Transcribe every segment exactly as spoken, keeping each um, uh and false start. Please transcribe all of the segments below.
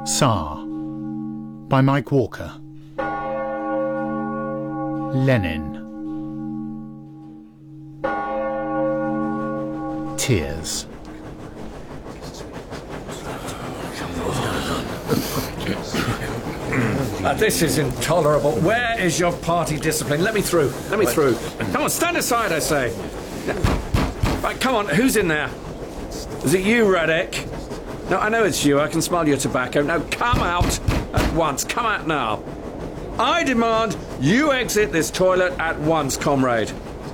Tsar by Mike Walker. Lenin. Tears. Uh, this is intolerable. Where is your party discipline? Let me through. Let me through. Come on, stand aside, I say. Right, come on, who's in there? Is it you, Radek? No, I know it's you. I can smell your tobacco. Now, come out at once. Come out now. I demand you exit this toilet at once, comrade.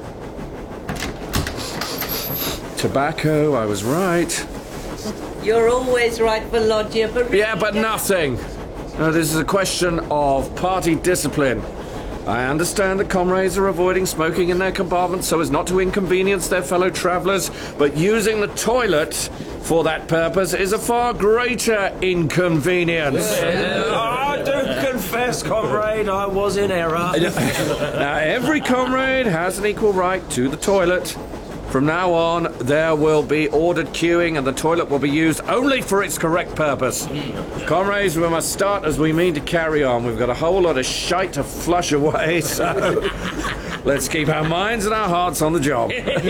Tobacco, I was right. You're always right, Volodya, but... Yeah, but nothing. No, this is a question of party discipline. I understand that comrades are avoiding smoking in their compartments so as not to inconvenience their fellow travellers, but using the toilet for that purpose is a far greater inconvenience. I do confess, comrade, I was in error. Now, every comrade has an equal right to the toilet. From now on, there will be ordered queuing and the toilet will be used only for its correct purpose. Comrades, we must start as we mean to carry on. We've got a whole lot of shite to flush away, so let's keep our minds and our hearts on the job.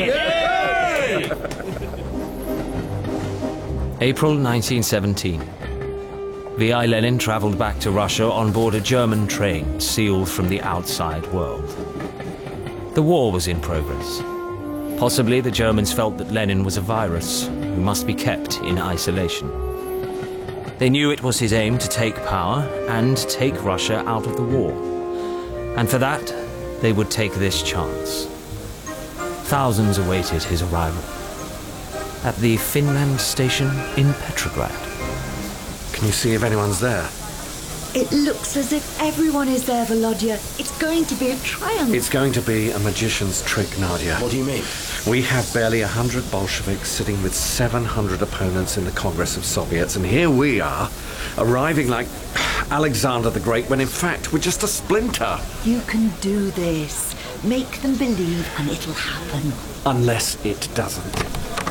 April nineteen seventeen. V I Lenin travelled back to Russia on board a German train sealed from the outside world. The war was in progress. Possibly the Germans felt that Lenin was a virus who must be kept in isolation. They knew it was his aim to take power and take Russia out of the war. And for that, they would take this chance. Thousands awaited his arrival at the Finland station in Petrograd. Can you see if anyone's there? It looks as if everyone is there, Volodya. It's going to be a triumph. It's going to be a magician's trick, Nadia. What do you mean? We have barely a hundred Bolsheviks sitting with seven hundred opponents in the Congress of Soviets, and here we are, arriving like Alexander the Great, when in fact we're just a splinter. You can do this. Make them believe and it'll happen. Unless it doesn't.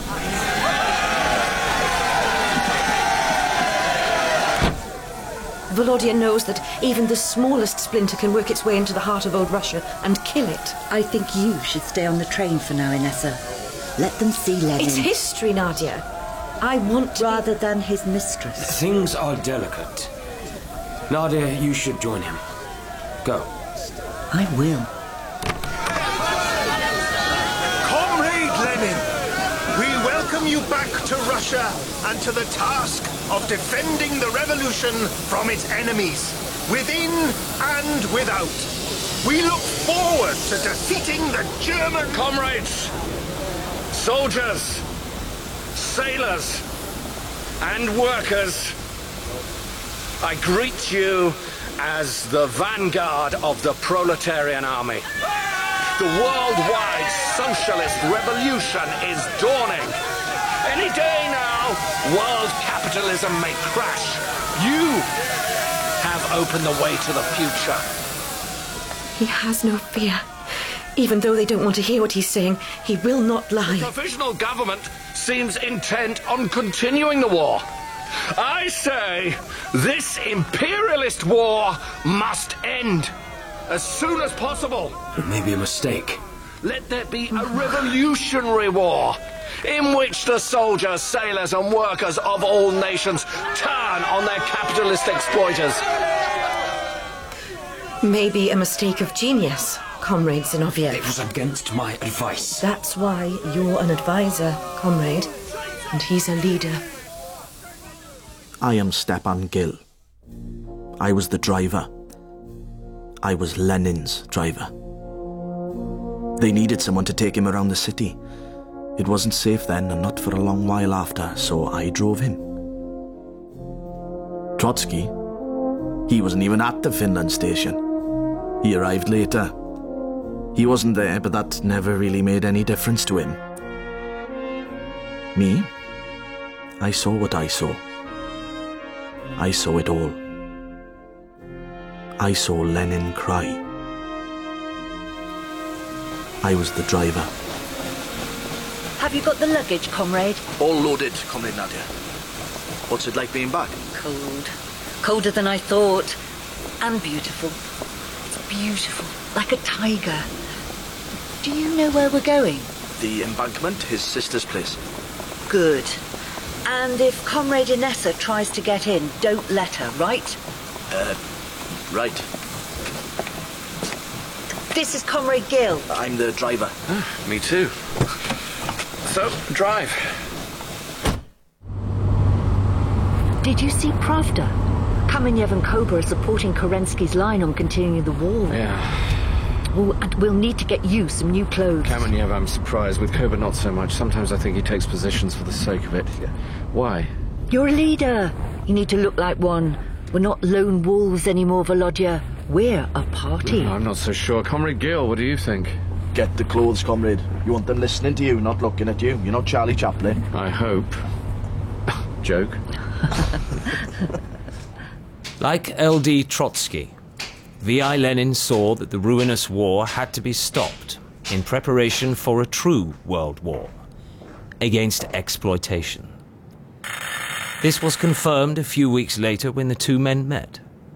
Volodya knows that even the smallest splinter can work its way into the heart of old Russia and kill it. I think you should stay on the train for now, Inessa. Let them see Lenin. It's history, Nadia. I want to... Rather than his mistress. Things are delicate. Nadia, you should join him. Go. I will. Comrade Lenin, we welcome you back to Russia and to the task of defending the revolution from its enemies, within and without. We look forward to defeating the German... Comrades, soldiers, sailors, and workers, I greet you as the vanguard of the proletarian army. The worldwide socialist revolution is dawning. Any day now, world capitalism may crash. You have opened the way to the future. He has no fear. Even though they don't want to hear what he's saying, he will not lie. The provisional government seems intent on continuing the war. I say this imperialist war must end as soon as possible. It may be a mistake. Let there be a revolutionary war in which the soldiers, sailors and workers of all nations turn on their capitalist exploiters. Maybe a mistake of genius, Comrade Zinoviev. It was against my advice. That's why you're an advisor, comrade, and he's a leader. I am Stepan Gill. I was the driver. I was Lenin's driver. They needed someone to take him around the city. It wasn't safe then, and not for a long while after, so I drove him. Trotsky, he wasn't even at the Finland station. He arrived later. He wasn't there, but that never really made any difference to him. Me? I saw what I saw. I saw it all. I saw Lenin cry. I was the driver. Have you got the luggage, comrade? All loaded, Comrade Nadia. What's it like being back? Cold. Colder than I thought. And beautiful. It's beautiful. Like a tiger. Do you know where we're going? The embankment, his sister's place. Good. And if Comrade Inessa tries to get in, don't let her, right? Uh, right. This is Comrade Gill. I'm the driver. Ah, me too. So, drive. Did you see Pravda? Kamenev and Koba are supporting Kerensky's line on continuing the war. Yeah. Oh, and we'll need to get you some new clothes. Kamenev, I'm surprised. With Koba, not so much. Sometimes I think he takes positions for the sake of it. Why? You're a leader. You need to look like one. We're not lone wolves anymore, Volodya. We're a party. I'm not so sure. Comrade Gill, what do you think? Get the clothes, comrade. You want them listening to you, not looking at you. You're not Charlie Chaplin. I hope. Joke. Like L D Trotsky, V I Lenin saw that the ruinous war had to be stopped in preparation for a true world war against exploitation. This was confirmed a few weeks later when the two men met.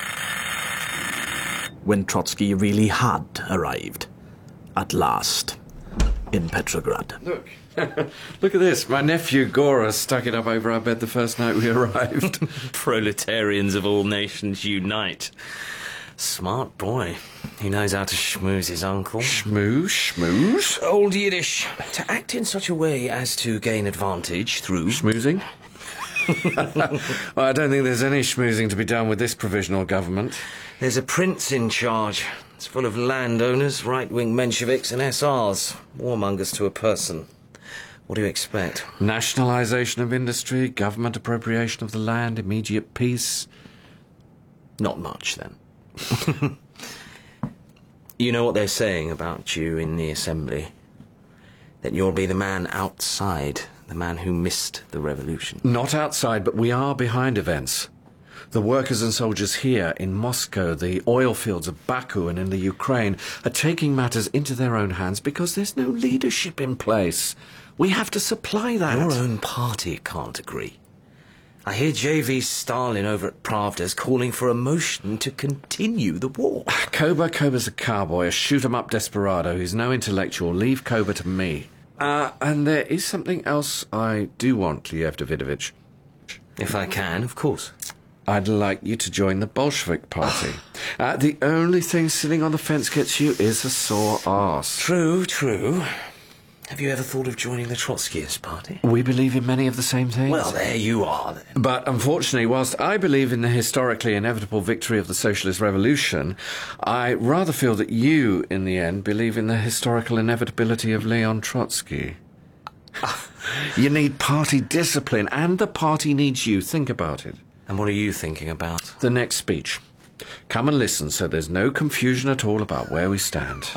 When Trotsky really had arrived. At last. In Petrograd. Look. Look at this. My nephew Gora stuck it up over our bed the first night we arrived. Proletarians of all nations unite. Smart boy. He knows how to schmooze his uncle. Schmooze? Schmooze? Old Yiddish. To act in such a way as to gain advantage through... Schmoozing? Well, I don't think there's any schmoozing to be done with this provisional government. There's a prince in charge. It's full of landowners, right-wing Mensheviks and S Rs. Warmongers to a person. What do you expect? Nationalisation of industry, government appropriation of the land, immediate peace. Not much, then. You know what they're saying about you in the assembly? That you'll be the man outside, the man who missed the revolution. Not outside, but we are behind events. The workers and soldiers here in Moscow, the oil fields of Baku and in the Ukraine, are taking matters into their own hands because there's no leadership in place. We have to supply that. Your own party can't agree. I hear J V Stalin over at Pravda's calling for a motion to continue the war. Koba, Koba's a cowboy, a shoot-'em-up desperado who's no intellectual. Leave Koba to me. Uh, and there is something else I do want, Liev Davidovich. If I can, of course. I'd like you to join the Bolshevik Party. uh, the only thing sitting on the fence gets you is a sore arse. True, true. Have you ever thought of joining the Trotskyist Party? We believe in many of the same things. Well, there you are, then. But unfortunately, whilst I believe in the historically inevitable victory of the Socialist Revolution, I rather feel that you, in the end, believe in the historical inevitability of Leon Trotsky. You need party discipline, and the party needs you. Think about it. And what are you thinking about? The next speech. Come and listen so there's no confusion at all about where we stand.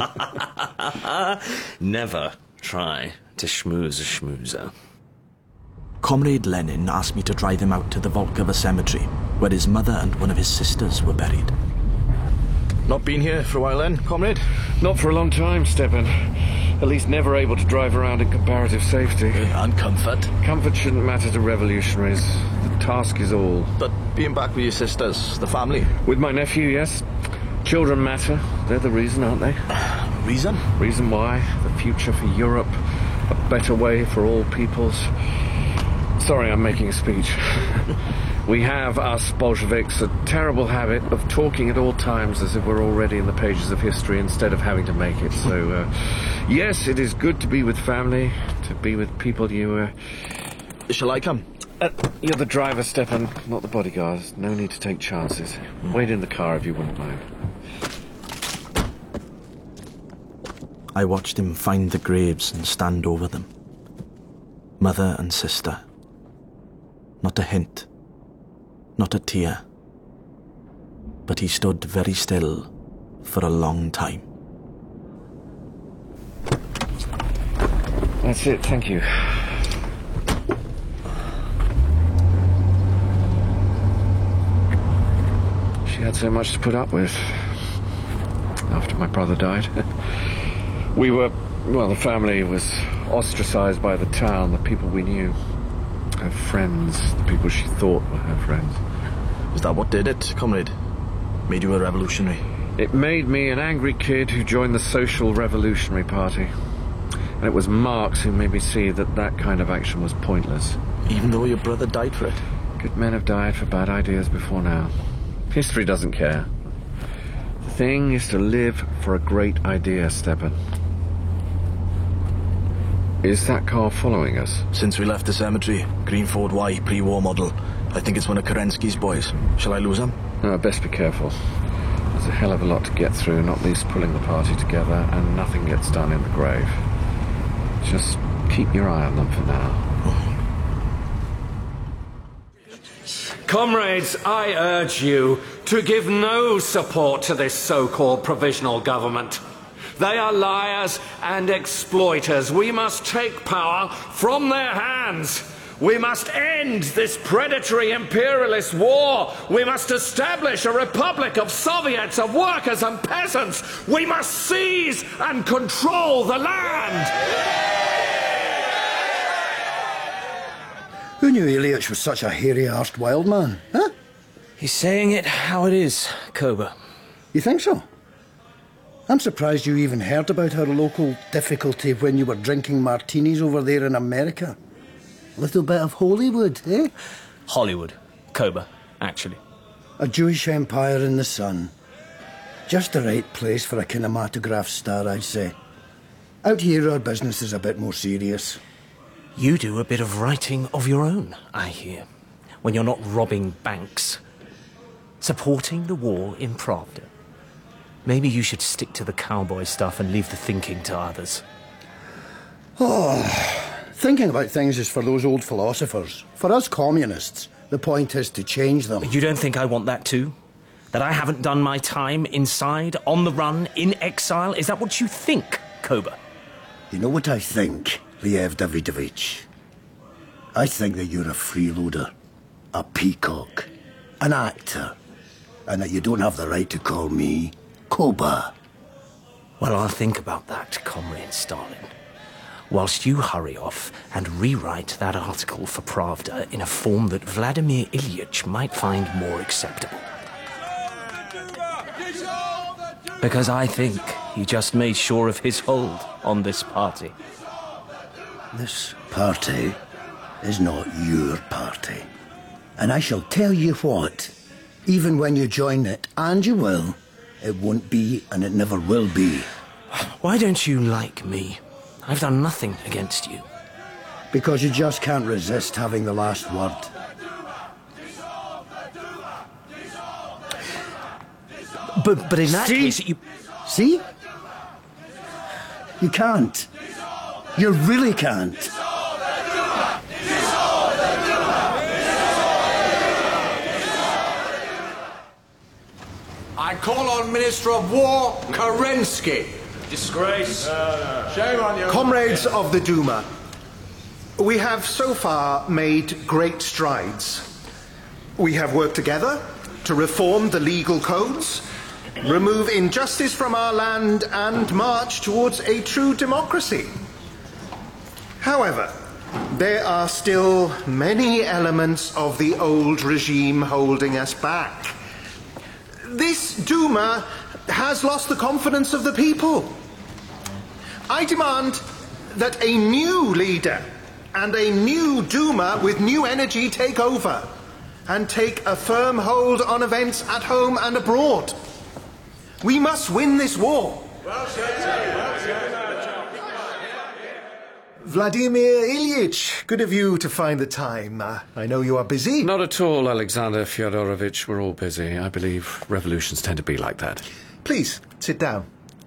Never try to schmooze a schmoozer. Comrade Lenin asked me to drive him out to the Volkovo cemetery, where his mother and one of his sisters were buried. Not been here for a while then, comrade? Not for a long time, Stepan. At least never able to drive around in comparative safety. And comfort. Comfort shouldn't matter to revolutionaries. The task is all. But being back with your sisters, the family? With my nephew, yes. Children matter. They're the reason, aren't they? Reason? Reason why. The future for Europe. A better way for all peoples. Sorry, I'm making a speech. We have, us Bolsheviks, a terrible habit of talking at all times as if we're already in the pages of history instead of having to make it. So, uh, yes, it is good to be with family, to be with people you... Uh... Shall I come? Uh, you're the driver, Stepan, not the bodyguard. No need to take chances. Wait in the car if you wouldn't mind. I watched him find the graves and stand over them. Mother and sister. Not a hint. Not a tear. But he stood very still for a long time. That's it, thank you. She had so much to put up with after my brother died. We were, well, the family was ostracized by the town, the people we knew. Her friends, the people she thought were her friends. Is that what did it, comrade? Made you a revolutionary? It made me an angry kid who joined the Social Revolutionary Party. And it was Marx who made me see that that kind of action was pointless. Even though your brother died for it? Good men have died for bad ideas before now. History doesn't care. The thing is to live for a great idea, Stepan. Is that car following us? Since we left the cemetery, Green Ford Y, pre-war model. I think it's one of Kerensky's boys. Shall I lose him? No, best be careful. There's a hell of a lot to get through, not least pulling the party together, and nothing gets done in the grave. Just keep your eye on them for now. Comrades, I urge you to give no support to this so-called provisional government. They are liars and exploiters. We must take power from their hands. We must end this predatory imperialist war. We must establish a republic of Soviets, of workers and peasants. We must seize and control the land. Who knew Ilyich was such a hairy-arsed wild man, huh? He's saying it how it is, Koba. You think so? I'm surprised you even heard about our local difficulty when you were drinking martinis over there in America. A little bit of Hollywood, eh? Hollywood. Koba, actually. A Jewish empire in the sun. Just the right place for a kinematograph star, I'd say. Out here, our business is a bit more serious. You do a bit of writing of your own, I hear. When you're not robbing banks. Supporting the war in Pravda. Maybe you should stick to the cowboy stuff and leave the thinking to others. Oh, thinking about things is for those old philosophers. For us communists, the point is to change them. You don't think I want that too? That I haven't done my time inside, on the run, in exile? Is that what you think, Koba? You know what I think, Liev Davidovich? I think that you're a freeloader, a peacock, an actor, and that you don't have the right to call me Koba. Well, I'll think about that, Comrade Stalin. Whilst you hurry off and rewrite that article for Pravda in a form that Vladimir Ilyich might find more acceptable. Because I think he just made sure of his hold on this party. This party is not your party. And I shall tell you what, even when you join it, and you will, it won't be and it never will be. Why don't you like me? I've done nothing against you. Because you just can't resist having the last word. But, but in that See? case, you... See? You can't. You really can't. I call on Minister of War, Kerensky. Disgrace. Shame on you. Comrades of the Duma, we have so far made great strides. We have worked together to reform the legal codes, remove injustice from our land, and march towards a true democracy. However, there are still many elements of the old regime holding us back. This Duma has lost the confidence of the people. I demand that a new leader and a new Duma with new energy take over and take a firm hold on events at home and abroad. We must win this war. Well said, well said. Vladimir Ilyich, good of you to find the time. Uh, I know you are busy. Not at all, Alexander Fyodorovich. We're all busy. I believe revolutions tend to be like that. Please, sit down.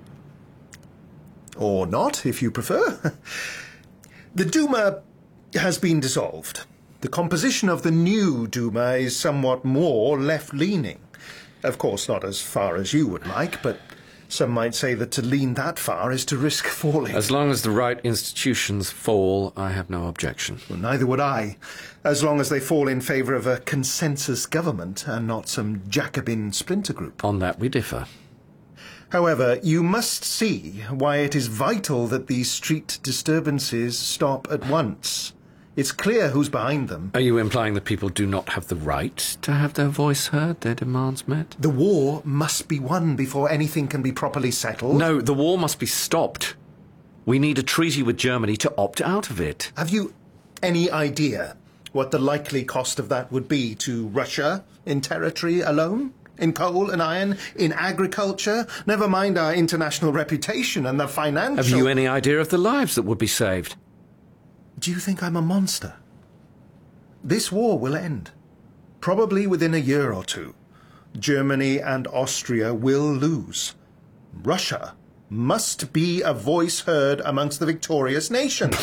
Or not, if you prefer. The Duma has been dissolved. The composition of the new Duma is somewhat more left-leaning. Of course, not as far as you would like, but some might say that to lean that far is to risk falling. As long as the right institutions fall, I have no objection. Well, neither would I, as long as they fall in favour of a consensus government and not some Jacobin splinter group. On that we differ. However, you must see why it is vital that these street disturbances stop at once. It's clear who's behind them. Are you implying that people do not have the right to have their voice heard, their demands met? The war must be won before anything can be properly settled. No, the war must be stopped. We need a treaty with Germany to opt out of it. Have you any idea what the likely cost of that would be to Russia in territory alone? In coal and iron? In agriculture? Never mind our international reputation and the financial... Have you any idea of the lives that would be saved? Do you think I'm a monster? This war will end. Probably within a year or two. Germany and Austria will lose. Russia must be a voice heard amongst the victorious nations.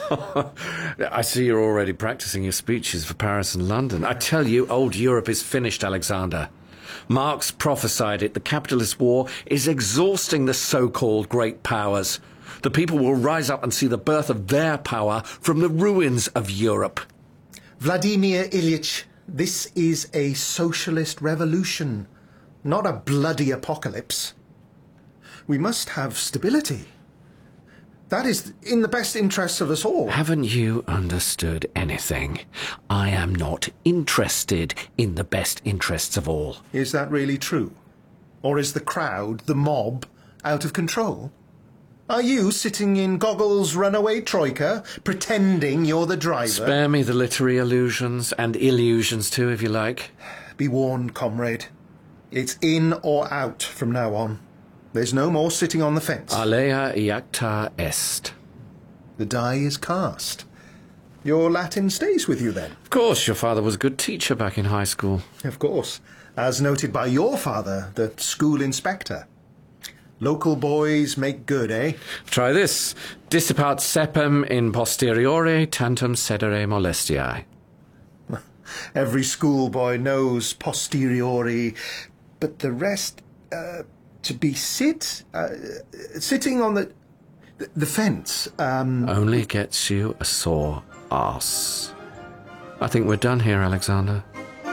I see you're already practicing your speeches for Paris and London. I tell you, old Europe is finished, Alexander. Marx prophesied it. The capitalist war is exhausting the so-called great powers. The people will rise up and see the birth of their power from the ruins of Europe. Vladimir Ilyich, this is a socialist revolution, not a bloody apocalypse. We must have stability. That is in the best interests of us all. Haven't you understood anything? I am not interested in the best interests of all. Is that really true? Or is the crowd, the mob, out of control? Are you sitting in Gogol's runaway troika, pretending you're the driver? Spare me the literary allusions, and illusions too, if you like. Be warned, comrade. It's in or out from now on. There's no more sitting on the fence. Alea iacta est. The die is cast. Your Latin stays with you, then? Of course, your father was a good teacher back in high school. Of course. As noted by your father, the school inspector. Local boys make good, eh? Try this. Dissipat sepem in posteriore tantum cedere molestiae. Every schoolboy knows posteriori, but the rest... Uh, to be sit... Uh, sitting on the... the fence, um... Only gets you a sore arse. I think we're done here, Alexander.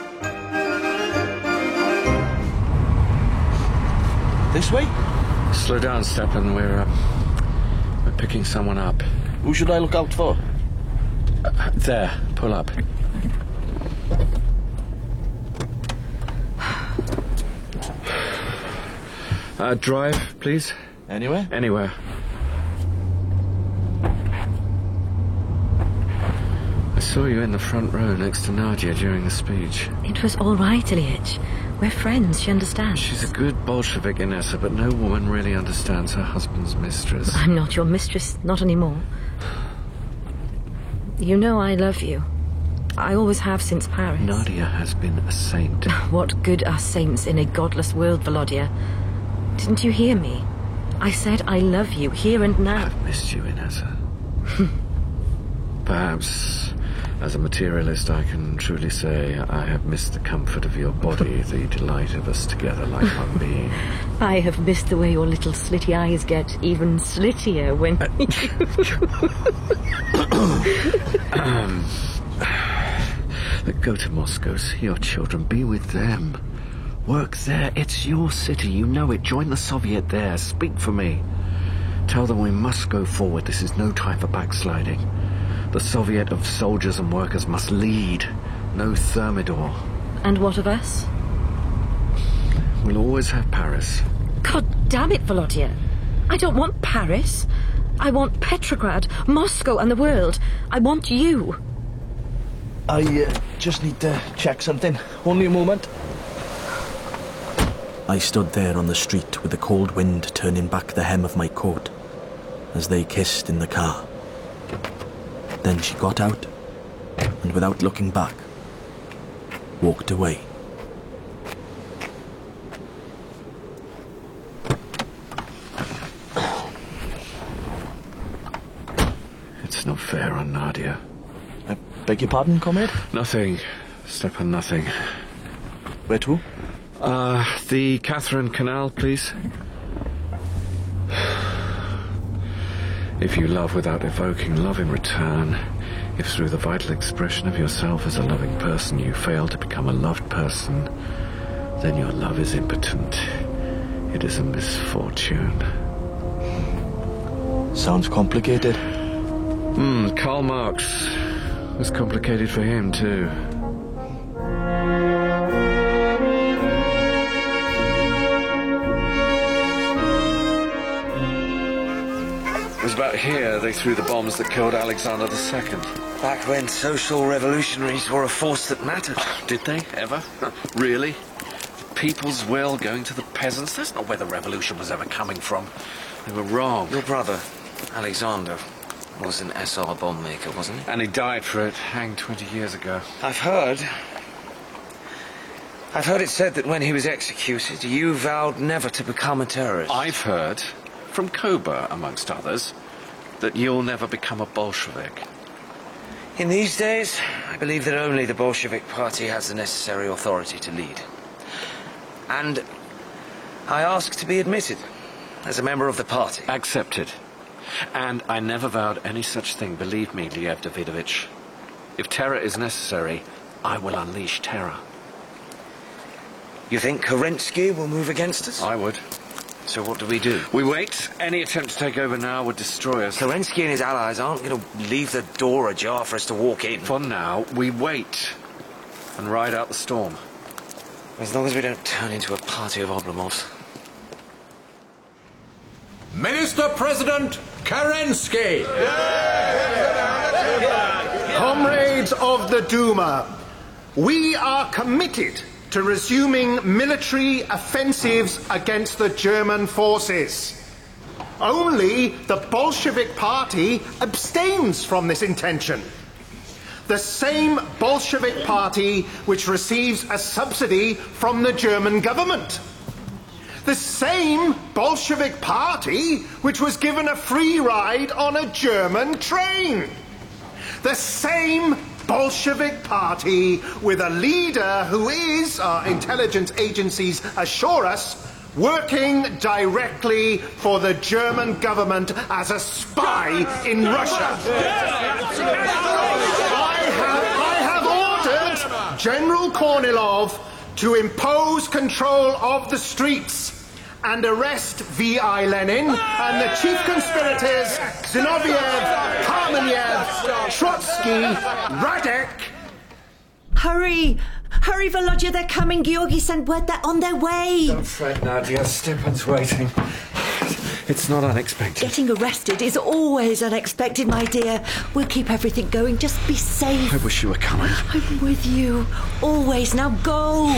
This way? Slow down, Stepan. We're, uh, we're picking someone up. Who should I look out for? Uh, there. Pull up. Uh, drive, please. Anywhere? Anywhere. I saw you in the front row next to Nadia during the speech. It was all right, Ilyich. We're friends, she understands. She's a good Bolshevik, Inessa, but no woman really understands her husband's mistress. I'm not your mistress, not anymore. You know I love you. I always have since Paris. Nadia has been a saint. What good are saints in a godless world, Volodya? Didn't you hear me? I said I love you, here and now. I've missed you, Inessa. Perhaps, as a materialist, I can truly say I have missed the comfort of your body, the delight of us together like one being. I have missed the way your little slitty eyes get even slittier when... um, go to Moscow, see your children, be with them. Work there. It's your city. You know it. Join the Soviet there. Speak for me. Tell them we must go forward. This is no time for backsliding. The Soviet of soldiers and workers must lead. No Thermidor. And what of us? We'll always have Paris. God damn it, Volodya. I don't want Paris. I want Petrograd, Moscow and the world. I want you. I uh, just need to check something. Only a moment. I stood there on the street with the cold wind turning back the hem of my coat as they kissed in the car. Then she got out and, without looking back, walked away. It's not fair on Nadia. I beg your pardon, comrade? Nothing, Stepan, nothing. Where to? Uh, the Catherine Canal, please. If you love without evoking love in return, if through the vital expression of yourself as a loving person you fail to become a loved person, then your love is impotent. It is a misfortune. Sounds complicated. Hmm, Karl Marx It was complicated for him, too. It was about here they threw the bombs that killed Alexander the Second. Back when social revolutionaries were a force that mattered. Did they, ever? Really? The people's will going to the peasants? That's not where the revolution was ever coming from. They were wrong. Your brother, Alexander, was an S R bomb maker, wasn't he? And he died for it, hanged twenty years ago. I've heard... I've heard it said that when he was executed, you vowed never to become a terrorist. I've heard, from Kober, amongst others, that you'll never become a Bolshevik. In these days, I believe that only the Bolshevik Party has the necessary authority to lead. And I ask to be admitted as a member of the party. Accepted. And I never vowed any such thing, believe me, Liev Davidovich. If terror is necessary, I will unleash terror. You think Kerensky will move against us? I would. So what do we do? We wait. Any attempt to take over now would destroy us. Kerensky and his allies aren't going to leave the door ajar for us to walk in. For now, we wait and ride out the storm. As long as we don't turn into a party of Oblomovs. Minister President Kerensky! Comrades of the Duma, we are committed to resuming military offensives against the German forces. Only the Bolshevik Party abstains from this intention. The same Bolshevik Party which receives a subsidy from the German government. The same Bolshevik Party which was given a free ride on a German train. The same Bolshevik Party with a leader who is, our intelligence agencies assure us, working directly for the German government as a spy in Russia. I have, I have ordered General Kornilov to impose control of the streets and arrest V I Lenin and the chief conspirators Zinoviev, Kamenev, Trotsky, Radek. Hurry! Hurry, Volodya, they're coming. Georgi sent word they're on their way. Don't fret, Nadia. Stepan's waiting. It's not unexpected. Getting arrested is always unexpected, my dear. We'll keep everything going. Just be safe. I wish you were coming. I'm with you. Always. Now go.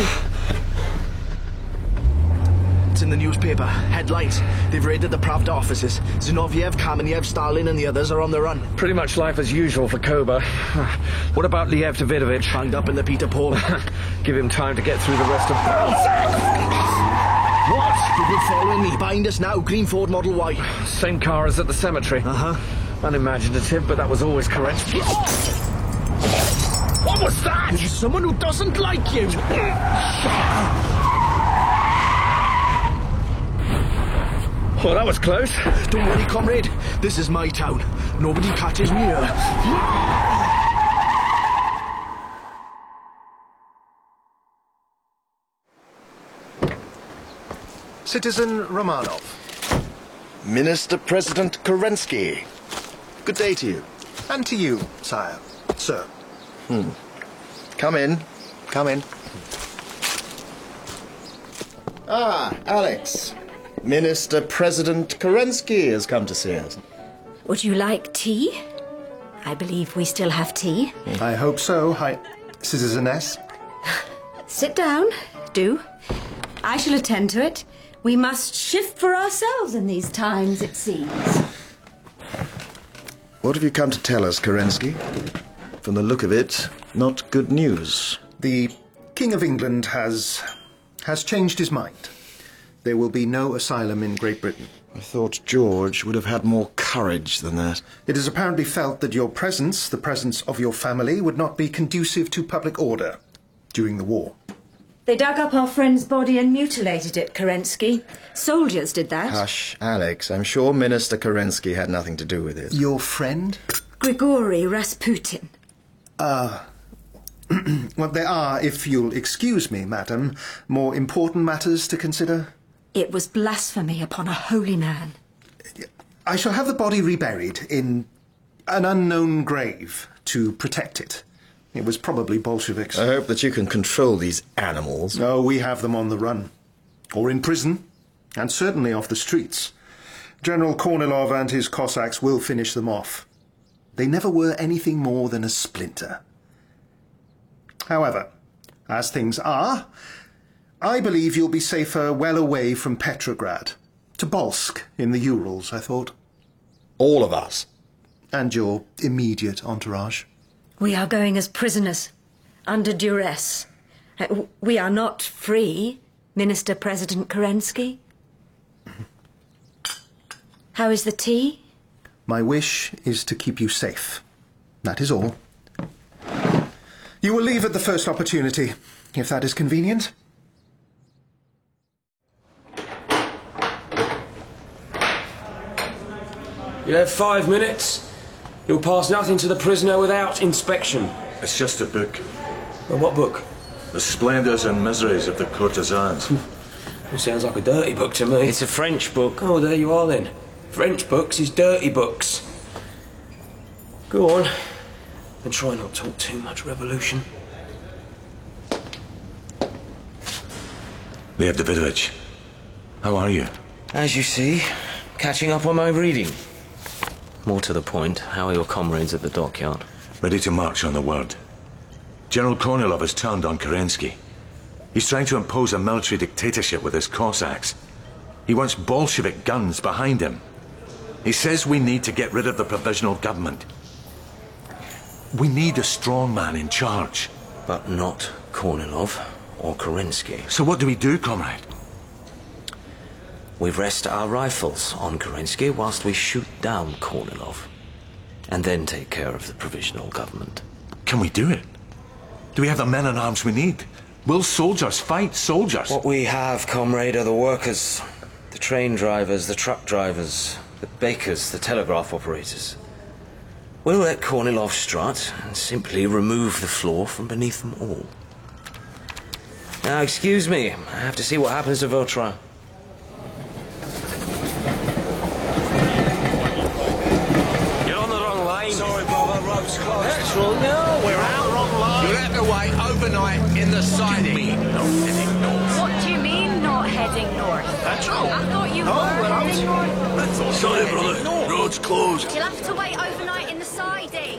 It's in the newspaper. Headlines. They've raided the Pravda offices. Zinoviev, Kamenev, Stalin and the others are on the run. Pretty much life as usual for Kober. What about Liev Davidovich? Hanged up in the Peter Paul. Give him time to get through the rest of... What? People following me. Behind us now. Green Ford Model Y. Same car as at the cemetery. Uh-huh. Unimaginative, but that was always correct. What was that? There's someone who doesn't like you. Well, that was close. Don't worry, comrade. This is my town. Nobody catches me here. Citizen Romanov. Minister President Kerensky. Good day to you. And to you, sire. Sir. Hmm. Come in. Come in. Ah, Alex. Minister President Kerensky has come to see us. Would you like tea? I believe we still have tea. I hope so, Hi, Citizeness. Sit down, do. I shall attend to it. We must shift for ourselves in these times, it seems. What have you come to tell us, Kerensky? From the look of it, not good news. The King of England has... has changed his mind. There will be no asylum in Great Britain. I thought George would have had more courage than that. It is apparently felt that your presence, the presence of your family, would not be conducive to public order during the war. They dug up our friend's body and mutilated it, Kerensky. Soldiers did that. Hush, Alex. I'm sure Minister Kerensky had nothing to do with it. Your friend? Grigory Rasputin. Ah. Uh, well, there are, if you'll excuse me, madam, more important matters to consider. It was blasphemy upon a holy man. I shall have the body reburied in an unknown grave to protect it. It was probably Bolsheviks. I hope that you can control these animals. Oh, we have them on the run. Or in prison. And certainly off the streets. General Kornilov and his Cossacks will finish them off. They never were anything more than a splinter. However, as things are, I believe you'll be safer well away from Petrograd. To Bolsk, in the Urals, I thought. All of us? And your immediate entourage. We are going as prisoners, under duress. Uh, We are not free, Minister President Kerensky. How is the tea? My wish is to keep you safe. That is all. You will leave at the first opportunity, if that is convenient. You'll have five minutes. You'll pass nothing to the prisoner without inspection. It's just a book. Well, what book? The Splendours and Miseries of the Courtesans. It sounds like a dirty book to me. It's a French book. Oh, there you are then. French books is dirty books. Go on. And try not to talk too much revolution. Lev Davidovich, how are you? As you see, catching up on my reading. More to the point, how are your comrades at the dockyard? Ready to march on the word. General Kornilov has turned on Kerensky. He's trying to impose a military dictatorship with his Cossacks. He wants Bolshevik guns behind him. He says we need to get rid of the provisional government. We need a strong man in charge. But not Kornilov or Kerensky. So what do we do, comrade? We rest our rifles on Kerensky whilst we shoot down Kornilov. And then take care of the provisional government. Can we do it? Do we have the men and arms we need? Will soldiers fight soldiers? What we have, comrade, are the workers. The train drivers, the truck drivers, the bakers, the telegraph operators. We'll let Kornilov strut and simply remove the floor from beneath them all. Now, excuse me, I have to see what happens to Vautrin. You're on the wrong line. Sorry, brother, road's closed. Petrol, no, we're out. Wrong line. You'll have to wait overnight in the siding. What do you mean, not heading north? Petrol. I thought you were heading north. Sorry, brother, road's closed. You'll have to wait overnight in the siding.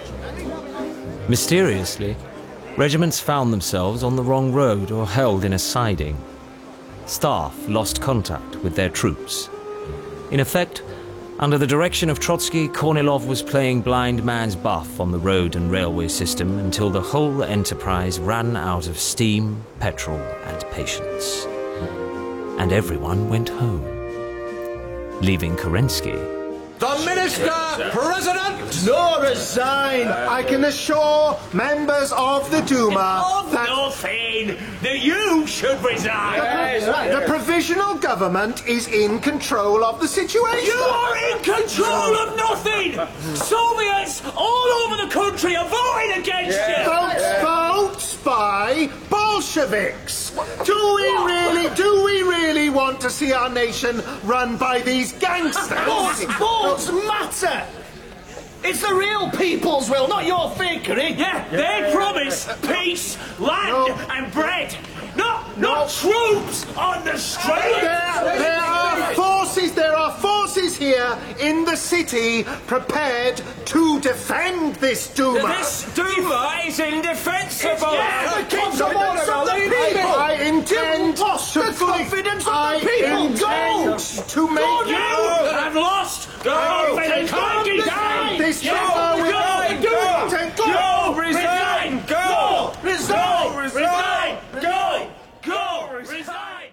Mysteriously, regiments found themselves on the wrong road or held in a siding. Staff lost contact with their troops. In effect, under the direction of Trotsky, Kornilov was playing blind man's buff on the road and railway system until the whole enterprise ran out of steam, petrol, and patience. And everyone went home, leaving Kerensky. The Minister President! No resign! I can assure members of the Duma Of nothing! That you should resign! the provisional government is in control of the situation. You are in control of nothing! Soviets all over the country are voting against you! Votes, votes by Bolsheviks. Do we really, do we really want to see our nation run by these gangsters? Votes, votes matter! It's the real people's will, not your fakery. Yeah, they promise peace, land, No. and bread. Not, not troops on the street. There, there are forces, there are forces here in the city prepared to defend this Duma. This Duma is indefensible. Yeah, the confidence of the people. I intend You lost to the fully- confidence of I the people. intend Go. to make Go, you. you have lost the confidence of the people. This Go, Duma will go, not do go, it. go, resign, go, resign, resign, go, go, resign.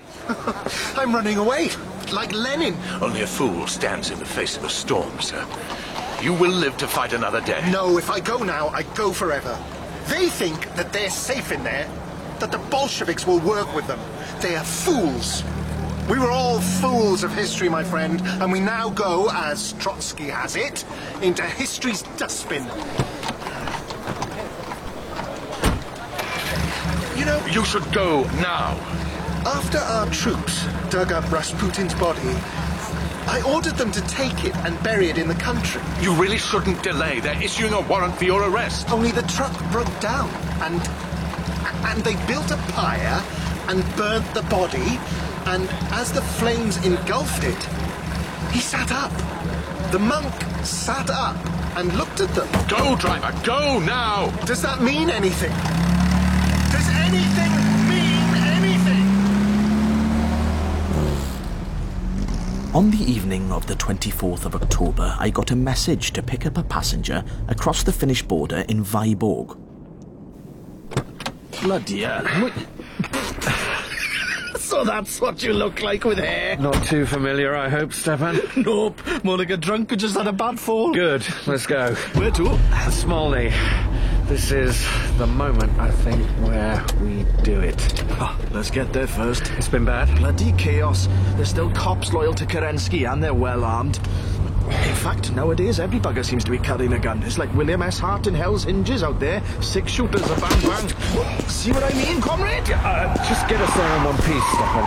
I'm running away, like Lenin. Only a fool stands in the face of a storm, sir. You will live to fight another day. No, if I go now, I go forever. They think that they're safe in there, that the Bolsheviks will work with them. They are fools. We were all fools of history, my friend, and we now go, as Trotsky has it, into history's dustbin. You know, You should go now. after our troops dug up Rasputin's body, I ordered them to take it and bury it in the country. You really shouldn't delay. They're issuing a warrant for your arrest. Only the truck broke down, and... and they built a pyre and burnt the body, and as the flames engulfed it, he sat up. The monk sat up and looked at them. Go, driver, go now! Does that mean anything? Does anything mean anything? On the evening of the twenty-fourth of October, I got a message to pick up a passenger across the Finnish border in Viborg. Bloody hell. So that's what you look like with hair? Not too familiar, I hope, Stefan? Nope. More like a drunk who just had a bad fall. Good. Let's go. Where to? Smolny. This is the moment, I think, where we do it. Oh, let's get there first. It's been bad? Bloody chaos. There's still cops loyal to Kerensky, and they're well armed. In fact, nowadays, every bugger seems to be carrying a gun. It's like William S. Hart in Hell's Hinges out there. Six shooters, a bang bang. See what I mean, comrade? Uh, just get us there in one piece, Stefan.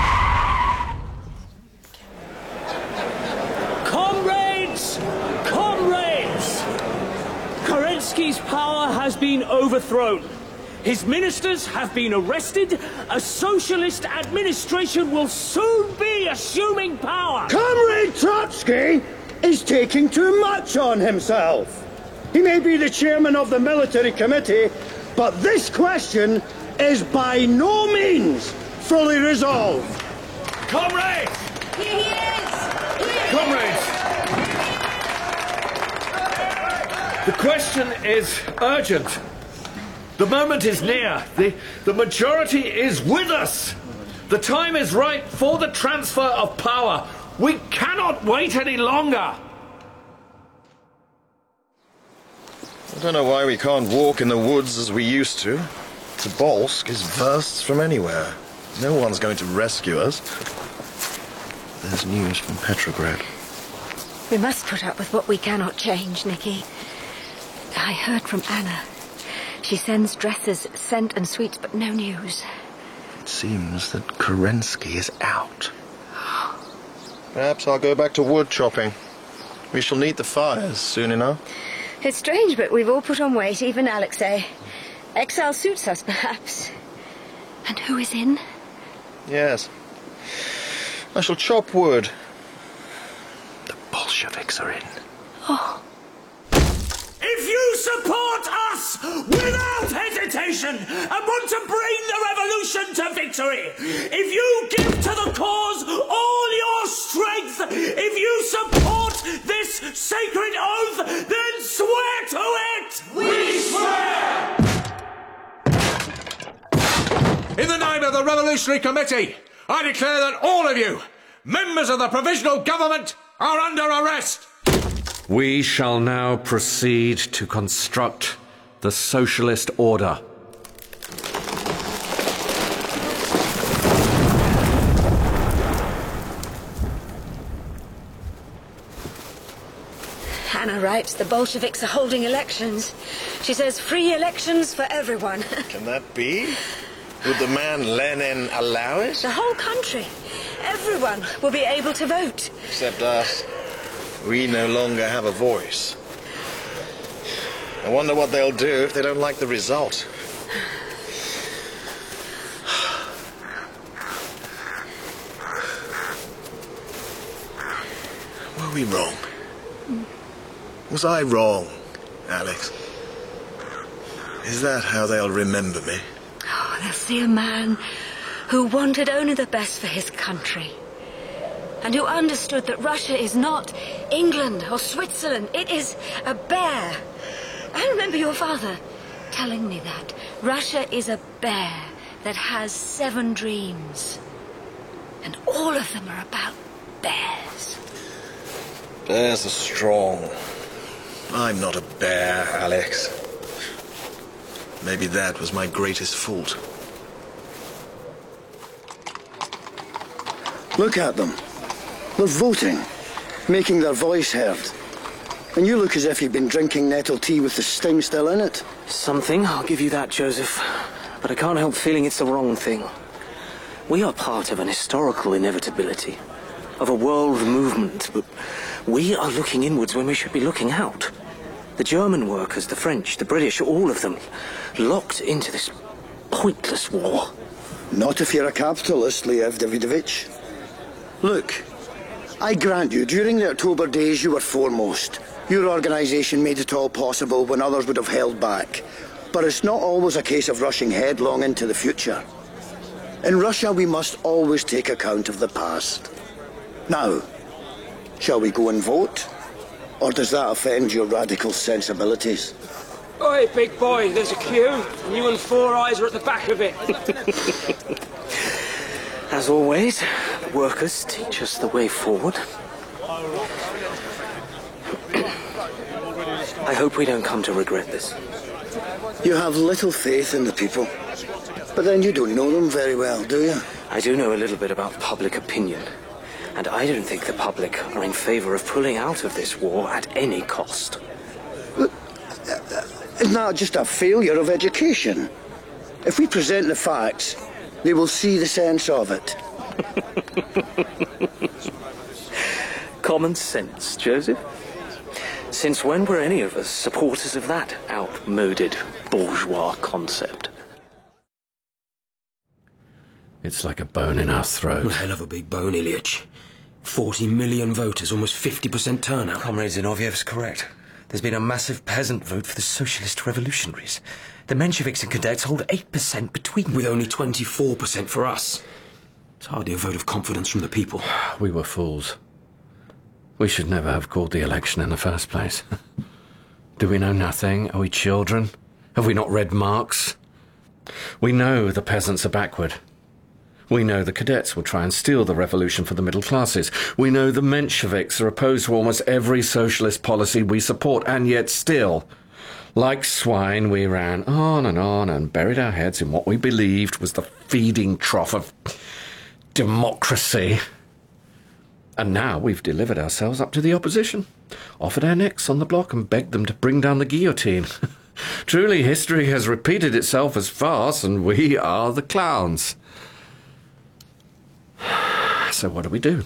Comrades! Comrades! Kerensky's power has been overthrown. His ministers have been arrested. A socialist administration will soon be assuming power. Comrade Trotsky is taking too much on himself. He may be the chairman of the military committee, but this question is by no means fully resolved. Comrades! Here he is! Here Comrades! The question is urgent. The moment is near. The, the majority is with us. The time is right for the transfer of power. We cannot wait any longer. I don't know why we can't walk in the woods as we used to. Tobolsk is versts from anywhere. No one's going to rescue us. There's news from Petrograd. We must put up with what we cannot change, Nikki. I heard from Anna. She sends dresses, scent and sweets, but no news. It seems that Kerensky is out. Perhaps I'll go back to wood chopping. We shall need the fires soon enough. It's strange, but we've all put on weight, even Alexei. Exile suits us, perhaps. And who is in? Yes. I shall chop wood. The Bolsheviks are in. Oh. If you support us without hesitation and want to bring the revolution to victory, if you give to the cause all your strength, if you support this sacred oath, then swear to it! We swear! In the name of the Revolutionary Committee, I declare that all of you, members of the Provisional Government, are under arrest. We shall now proceed to construct the socialist order. Anna writes the Bolsheviks are holding elections. She says free elections for everyone. Can that be? Would the man Lenin allow it? The whole country. Everyone will be able to vote. Except us. We no longer have a voice. I wonder what they'll do if they don't like the result. Were we wrong? Was I wrong, Alex? Is that how they'll remember me? Oh, they'll see a man who wanted only the best for his country. And who understood that Russia is not England or Switzerland. It is a bear. I remember your father telling me that. Russia is a bear that has seven dreams. And all of them are about bears. Bears are strong. I'm not a bear, Alex. Maybe that was my greatest fault. Look at them. They're voting, making their voice heard. And you look as if you've been drinking nettle tea with the sting still in it. Something, I'll give you that, Joseph. But I can't help feeling it's the wrong thing. We are part of an historical inevitability. of a world movement, but we are looking inwards when we should be looking out. The German workers, the French, the British, all of them, locked into this pointless war. Not if you're a capitalist, Lev Davidovich. Look, I grant you, during the October days you were foremost. Your organisation made it all possible when others would have held back. But it's not always a case of rushing headlong into the future. In Russia, we must always take account of the past. Now, shall we go and vote? Or does that offend your radical sensibilities? Oi, big boy, there's a queue. You and Four Eyes are at the back of it. As always, the workers teach us the way forward. I hope we don't come to regret this. You have little faith in the people. But then you don't know them very well, do you? I do know a little bit about public opinion. And I don't think the public are in favour of pulling out of this war at any cost. Isn't that just a failure of education? If we present the facts, they will see the sense of it. Common sense, Joseph. Since when were any of us supporters of that outmoded bourgeois concept? It's like a bone in our throat. A hell of a big bone, Ilyich. Forty million voters, almost fifty percent turnout. Comrade Zinoviev's correct. There's been a massive peasant vote for the socialist revolutionaries. The Mensheviks and cadets hold eight percent between them. With only twenty-four percent for us. It's hardly a vote of confidence from the people. We were fools. We should never have called the election in the first place. Do we know nothing? Are we children? Have we not read Marx? We know the peasants are backward. We know the cadets will try and steal the revolution for the middle classes. We know the Mensheviks are opposed to almost every socialist policy we support, and yet still, like swine, we ran on and on and buried our heads in what we believed was the feeding trough of democracy. And now we've delivered ourselves up to the opposition, offered our necks on the block and begged them to bring down the guillotine. Truly, history has repeated itself as farce, and we are the clowns. So what do we do?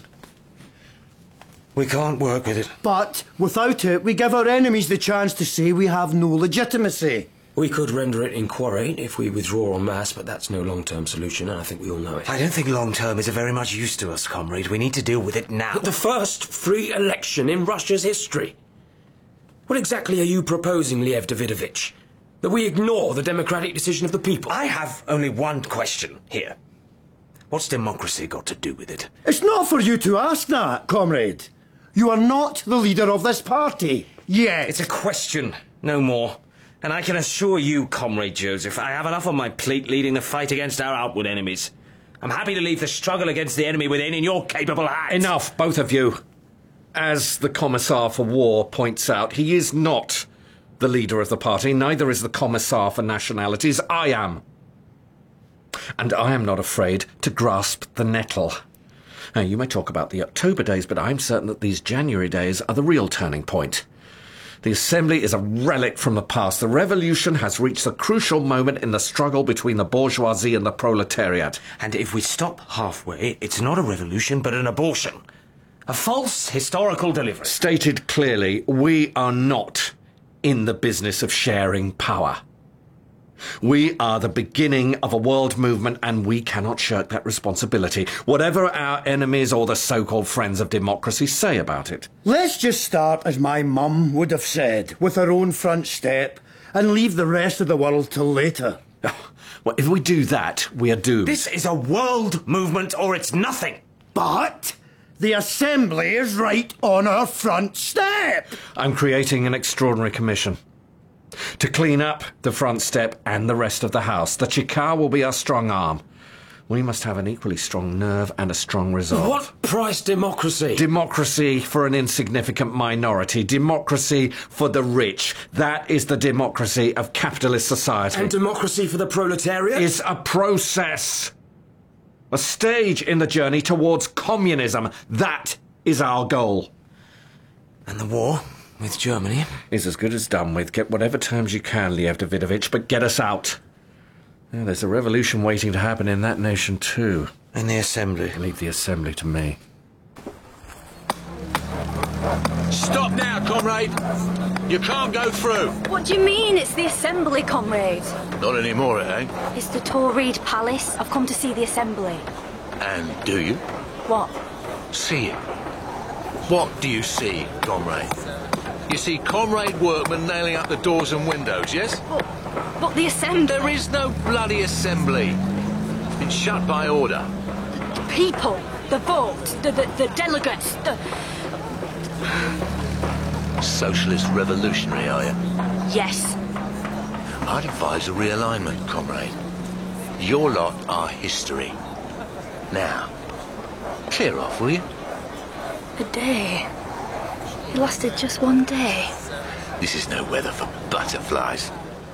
We can't work with it. But without it, we give our enemies the chance to say we have no legitimacy. We could render it inchoate if we withdraw en masse, but that's no long-term solution, and I think we all know it. I don't think long-term is of very much use to us, comrade. We need to deal with it now. But the first free election in Russia's history. What exactly are you proposing, Lev Davidovich? That we ignore the democratic decision of the people? I have only one question here. What's democracy got to do with it? It's not for you to ask that, comrade. You are not the leader of this party. Yet. It's a question, no more. And I can assure you, Comrade Joseph, I have enough on my plate leading the fight against our outward enemies. I'm happy to leave the struggle against the enemy within in your capable hands. Enough, both of you. As the Commissar for War points out, he is not the leader of the party, neither is the Commissar for Nationalities. I am. And I am not afraid to grasp the nettle. Now, you may talk about the October days, but I'm certain that these January days are the real turning point. The Assembly is a relic from the past. The revolution has reached a crucial moment in the struggle between the bourgeoisie and the proletariat. And if we stop halfway, it's not a revolution, but an abortion. A false historical delivery. Stated clearly, we are not in the business of sharing power. We are the beginning of a world movement, and we cannot shirk that responsibility, whatever our enemies or the so-called friends of democracy say about it. Let's just start, as my mum would have said, with our own front step, and leave the rest of the world till later. Well, if we do that, we are doomed. This is a world movement, or it's nothing. But the Assembly is right on our front step. I'm creating an extraordinary commission to clean up the front step and the rest of the House. The Chikar will be our strong arm. We must have an equally strong nerve and a strong resolve. What price democracy? Democracy for an insignificant minority. Democracy for the rich. That is the democracy of capitalist society. And democracy for the proletariat? Is a process. A stage in the journey towards communism. That is our goal. And the war with Germany is as good as done with. Get whatever terms you can, Lev Davidovich, but get us out. Yeah, there's a revolution waiting to happen in that nation too. In the Assembly. Leave the Assembly to me. Stop now, comrade. You can't go through. What do you mean it's the assembly, comrade? Not anymore, it ain't. It's the Torreed Palace. I've come to see the assembly. And do you? What? See it. What do you see, comrade? You see comrade workmen nailing up the doors and windows, yes? But, but the assembly... There is no bloody assembly. It's been shut by order. The, the people, the vote, the, the, the delegates, the... Socialist revolutionary, are you? Yes. I'd advise a realignment, comrade. Your lot are history. Now, clear off, will you? A day. It lasted just one day. This is no weather for butterflies.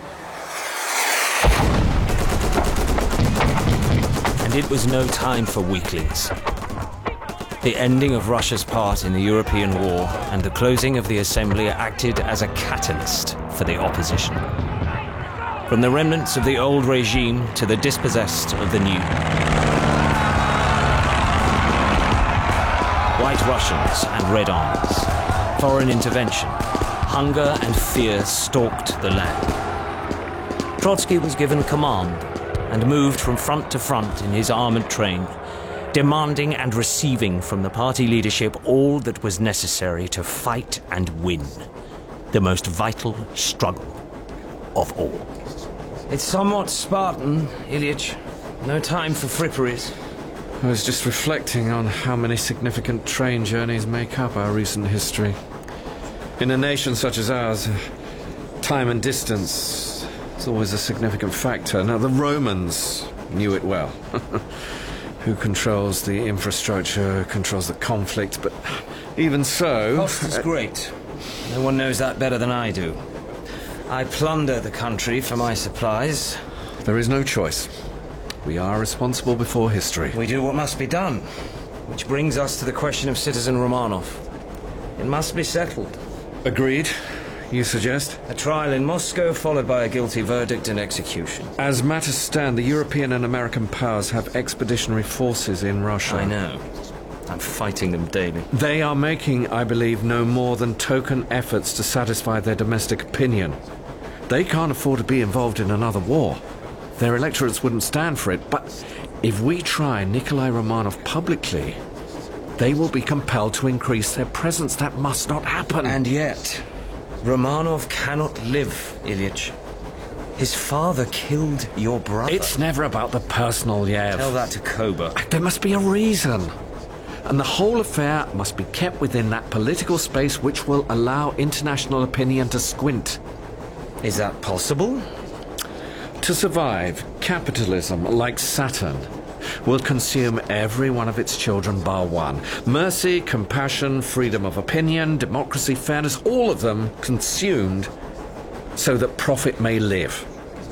And it was no time for weaklings. The ending of Russia's part in the European war and the closing of the assembly acted as a catalyst for the opposition. From the remnants of the old regime to the dispossessed of the new. White Russians and Red Armies, foreign intervention, hunger and fear stalked the land. Trotsky was given command and moved from front to front in his armoured train, demanding and receiving from the party leadership all that was necessary to fight and win, the most vital struggle of all. It's somewhat Spartan, Ilyich. No time for fripperies. I was just reflecting on how many significant train journeys make up our recent history. In a nation such as ours, time and distance is always a significant factor. Now, the Romans knew it well. Who controls the infrastructure, controls the conflict, but even so... Cost is great. No one knows that better than I do. I plunder the country for my supplies. There is no choice. We are responsible before history. We do what must be done. Which brings us to the question of Citizen Romanov. It must be settled. Agreed. You suggest? A trial in Moscow, followed by a guilty verdict and execution. As matters stand, the European and American powers have expeditionary forces in Russia. I know. I'm fighting them daily. They are making, I believe, no more than token efforts to satisfy their domestic opinion. They can't afford to be involved in another war. Their electorates wouldn't stand for it, but if we try Nikolai Romanov publicly, they will be compelled to increase their presence. That must not happen. And yet... Romanov cannot live, Ilyich. His father killed your brother. It's never about the personal, Yev. Tell that to Koba. There must be a reason. And the whole affair must be kept within that political space which will allow international opinion to squint. Is that possible? To survive, capitalism, like Saturn, will consume every one of its children bar one. Mercy, compassion, freedom of opinion, democracy, fairness, all of them consumed so that profit may live.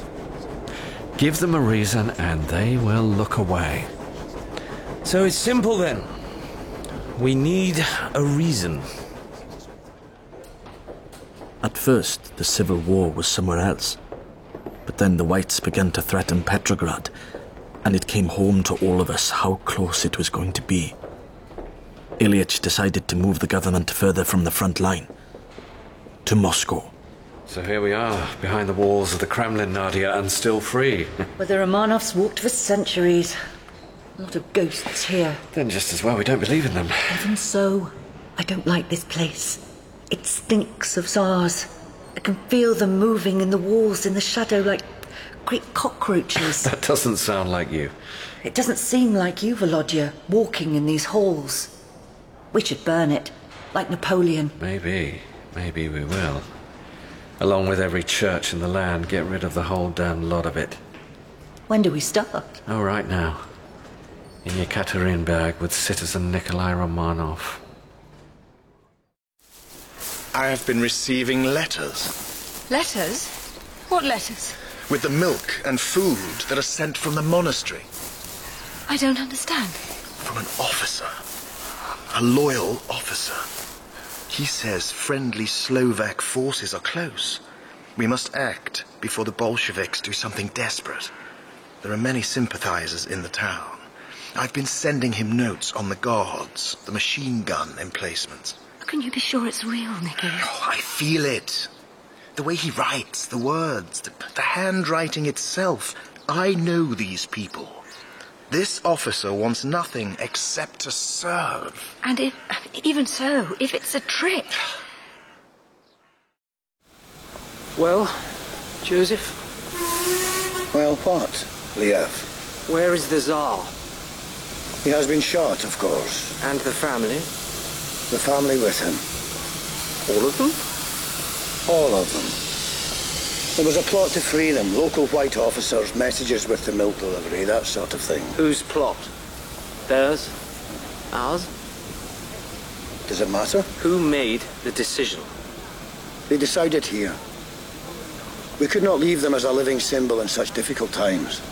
Give them a reason and they will look away. So it's simple then. We need a reason. At first, the civil war was somewhere else. But then the Whites began to threaten Petrograd, and it came home to all of us how close it was going to be. Ilyich decided to move the government further from the front line, to Moscow. So here we are, behind the walls of the Kremlin, Nadia, and still free. Where the Romanovs walked for centuries. A lot of ghosts here. Then just as well we don't believe in them. Even so, I don't like this place. It stinks of Tsars. I can feel them moving in the walls in the shadow like great cockroaches. That doesn't sound like you. It doesn't seem like you, Volodya, walking in these halls. We should burn it, like Napoleon. Maybe. Maybe we will. Along with every church in the land, get rid of the whole damn lot of it. When do we start? Oh, right now. In Yekaterinburg with citizen Nikolai Romanov. I have been receiving letters. Letters? What letters? With the milk and food that are sent from the monastery. I don't understand. From an officer. A loyal officer. He says friendly Slovak forces are close. We must act before the Bolsheviks do something desperate. There are many sympathizers in the town. I've been sending him notes on the guards, the machine gun emplacements. can you be sure it's real, Nicky? Oh, I feel it. The way he writes, the words, the, the handwriting itself. I know these people. This officer wants nothing except to serve. And if, even so, if it's a trick... Well, Joseph? Well, what, Liev? Where is the Tsar? He has been shot, of course. And the family? The family with him. All of them? All of them. There was a plot to free them. Local white officers, messages with the milk delivery, that sort of thing. Whose plot? Theirs? Ours? Does it matter? Who made the decision? They decided here. We could not leave them as a living symbol in such difficult times.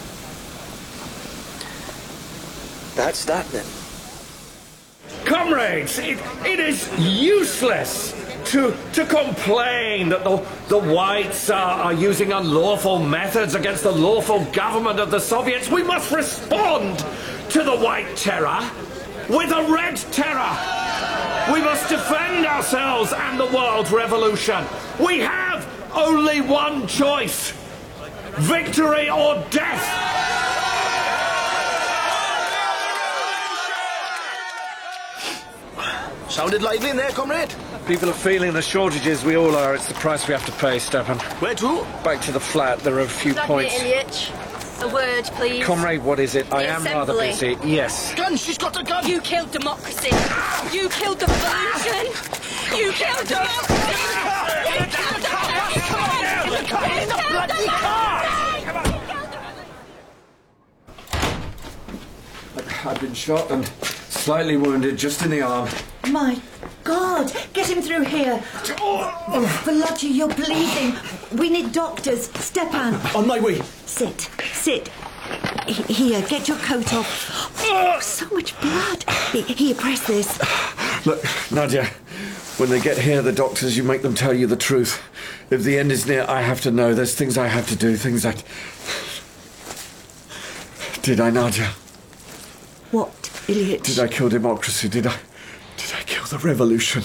That's that, then. Comrades, it, it is useless to to complain that the, the whites are, are using unlawful methods against the lawful government of the Soviets. We must respond to the white terror with a red terror. We must defend ourselves and the world revolution. We have only one choice: victory or death. Sounded lively in there, comrade. People are feeling the shortages. We all are. It's the price we have to pay, Stepan. Where to? Back to the flat. There are a few Vladimir points. Ilyich, a word, please. Comrade, what is it? The I am rather assembly. busy. Yes. Gun! She's got a gun! You killed democracy. You killed the revolution. You killed democracy. You killed democracy. Come in the bloody car! I've been shot and slightly wounded, just in the arm. My God! Get him through here! Oh, Volodya, you're bleeding. We need doctors. Stepan. On my way. Sit. Sit. H- Here, get your coat off. Oh, so much blood. Here, press this. Look, Nadia, when they get here, the doctors, you make them tell you the truth. If the end is near, I have to know. There's things I have to do, things I... Did I, Nadia? What, Ilyich? Did I kill democracy? Did I... Did I kill the revolution?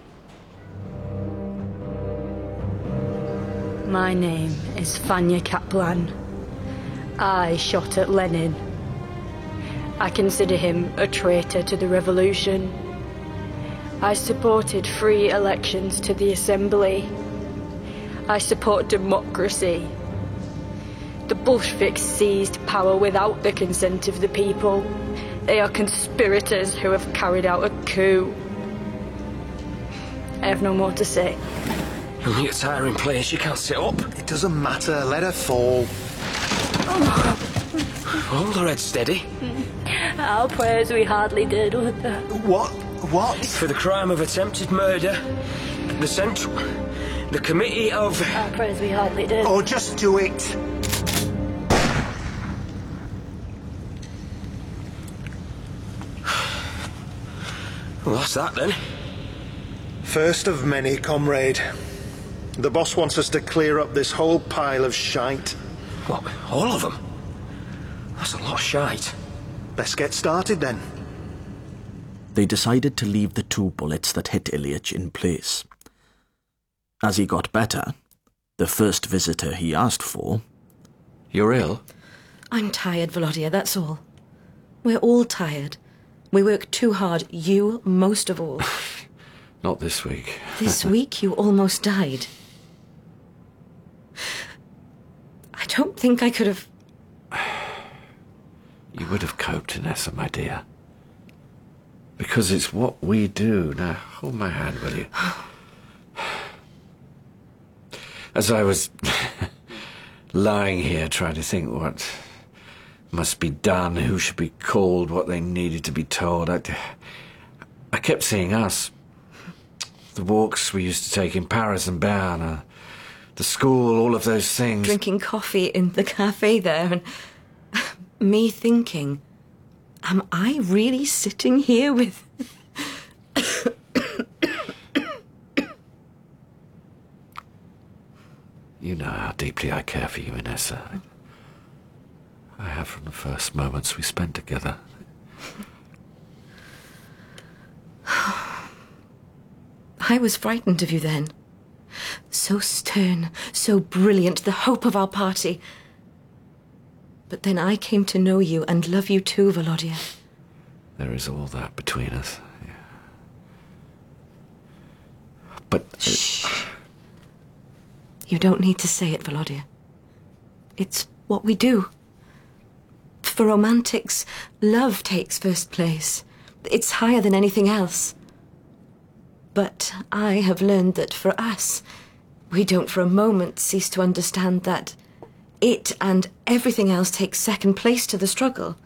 My name is Fanya Kaplan. I shot at Lenin. I consider him a traitor to the revolution. I supported free elections to the assembly. I support democracy. The Bolsheviks seized power without the consent of the people. They are conspirators who have carried out a coup. I have no more to say. Only a tiring place, you can't sit up. It doesn't matter. Let her fall. Hold her head steady. Our prayers we hardly did with her. What? What? For the crime of attempted murder, the Central... The Committee of... Our prayers we hardly did. Oh, just do it. Well, that's that, then. First of many, comrade. The boss wants us to clear up this whole pile of shite. What, all of them? That's a lot of shite. Best get started, then. They decided to leave the two bullets that hit Ilyich in place. As he got better, the first visitor he asked for... You're ill? I'm tired, Volodya, that's all. We're all tired. We work too hard, you most of all. Not this week. This week you almost died. I don't think I could have... You would have coped, Inessa, my dear. Because it's what we do. Now, hold my hand, will you? As I was lying here trying to think what must be done, who should be called, what they needed to be told, I, I kept seeing us. The walks we used to take in Paris and Bern, uh, the school, all of those things. Drinking coffee in the cafe there, and me thinking, am I really sitting here with... You know how deeply I care for you, Inessa. I have from the first moments we spent together. I was frightened of you then. So stern, so brilliant, the hope of our party. But then I came to know you and love you too, Volodya. There is all that between us. Yeah. But... Uh, Shh. You don't need to say it, Volodya. It's what we do. For romantics, love takes first place. It's higher than anything else. But I have learned that for us, we don't for a moment cease to understand that it and everything else takes second place to the struggle.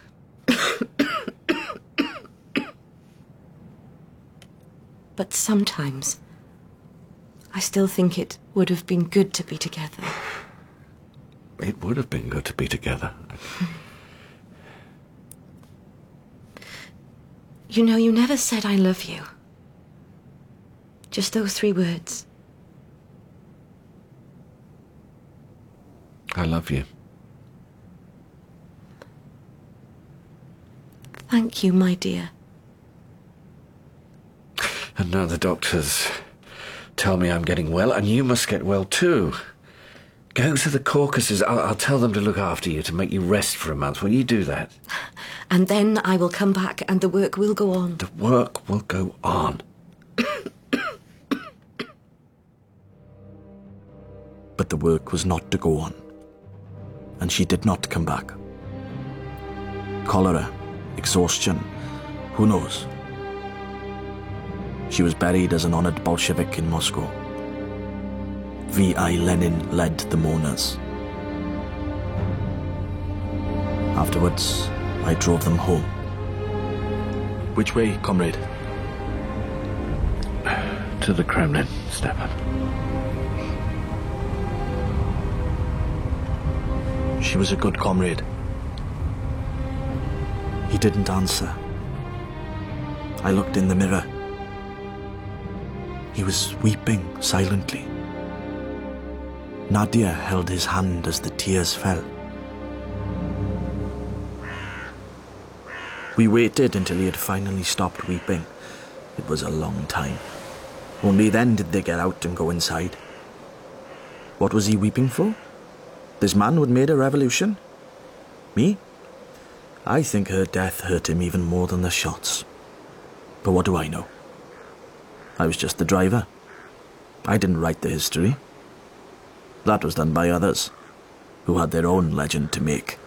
But sometimes, I still think it would have been good to be together. It would have been good to be together. You know, you never said I love you. Just those three words. I love you. Thank you, my dear. And now the doctors tell me I'm getting well, and you must get well too. Go to the Caucasus. I'll, I'll tell them to look after you, to make you rest for a month. Will you do that? And then I will come back and the work will go on. The work will go on. But the work was not to go on. And she did not come back. Cholera, exhaustion, who knows? She was buried as an honored Bolshevik in Moscow. V I Lenin led the mourners. Afterwards, I drove them home. Which way, comrade? To the Kremlin, Stepan. She was a good comrade. He didn't answer. I looked in the mirror. He was weeping silently. Nadia held his hand as the tears fell. We waited until he had finally stopped weeping. It was a long time. Only then did they get out and go inside. What was he weeping for? This man who had made a revolution? Me? I think her death hurt him even more than the shots. But what do I know? I was just the driver. I didn't write the history. That was done by others, who had their own legend to make.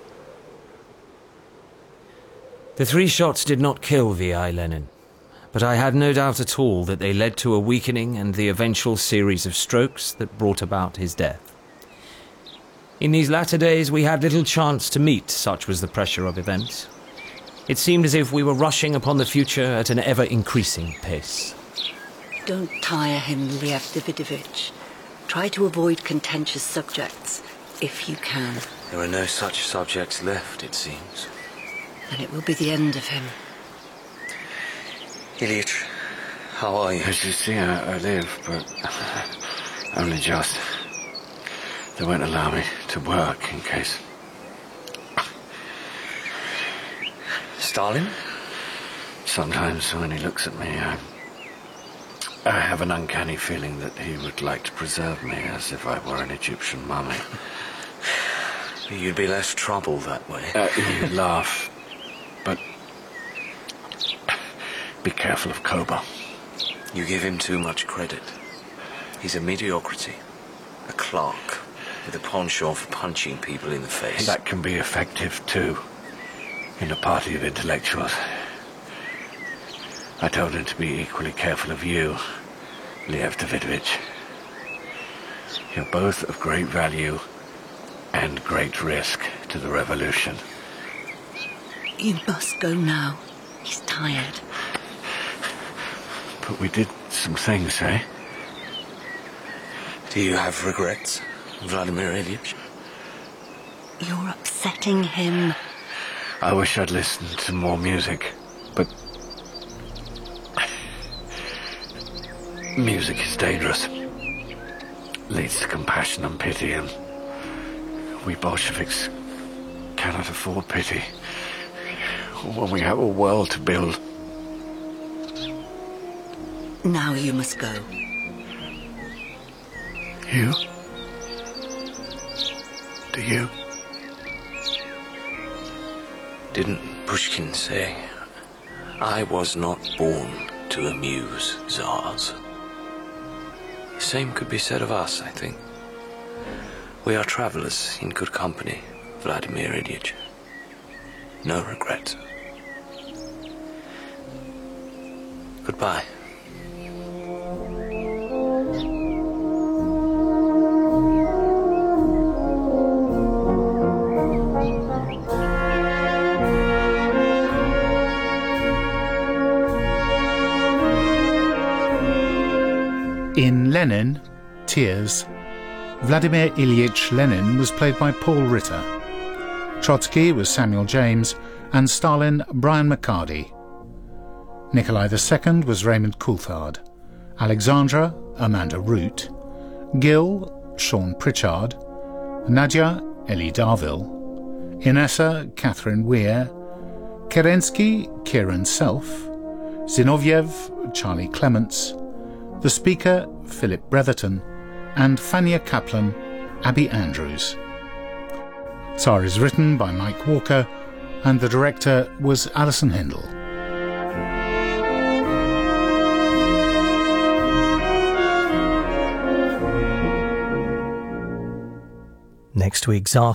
The three shots did not kill V I Lenin, but I had no doubt at all that they led to a weakening and the eventual series of strokes that brought about his death. In these latter days we had little chance to meet, such was the pressure of events. It seemed as if we were rushing upon the future at an ever-increasing pace. Don't tire him, Lev Davidovich. Try to avoid contentious subjects, if you can. There are no such subjects left, it seems. Then it will be the end of him. Ilyich, how are you? As you see, I, I live, but only just. They won't allow me to work in case... Stalin? Sometimes when he looks at me, I, I have an uncanny feeling that he would like to preserve me as if I were an Egyptian mummy. You'd be less trouble that way. Uh, you laugh, but be careful of Koba. You give him too much credit. He's a mediocrity, a clerk with a penchant for punching people in the face. That can be effective too, in a party of intellectuals. I told him to be equally careful of you, Lev Davidovich. You're both of great value and great risk to the revolution. You must go now. He's tired. But we did some things, eh? Do you have regrets, Vladimir Ilyich? You're upsetting him. I wish I'd listened to more music, but... music is dangerous. Leads to compassion and pity, and we Bolsheviks cannot afford pity when we have a world to build. Now you must go. You? Do you? Didn't Pushkin say, I was not born to amuse Tsars? The same could be said of us, I think. We are travelers in good company, Vladimir Ilyich. No regrets. Goodbye. In Lenin, Tears, Vladimir Ilyich Lenin was played by Paul Ritter. Trotsky was Samuel James, and Stalin Brian McCarty. Nikolai the Second was Raymond Coulthard. Alexandra, Amanda Root. Gil, Sean Pritchard. Nadia, Ellie Darville. Inessa, Catherine Weir. Kerensky, Kieran Self. Zinoviev, Charlie Clements. The Speaker, Philip Bretherton, and Fania Kaplan, Abby Andrews. Tsar is written by Mike Walker, and the director was Alison Hindle. Next week, Tsar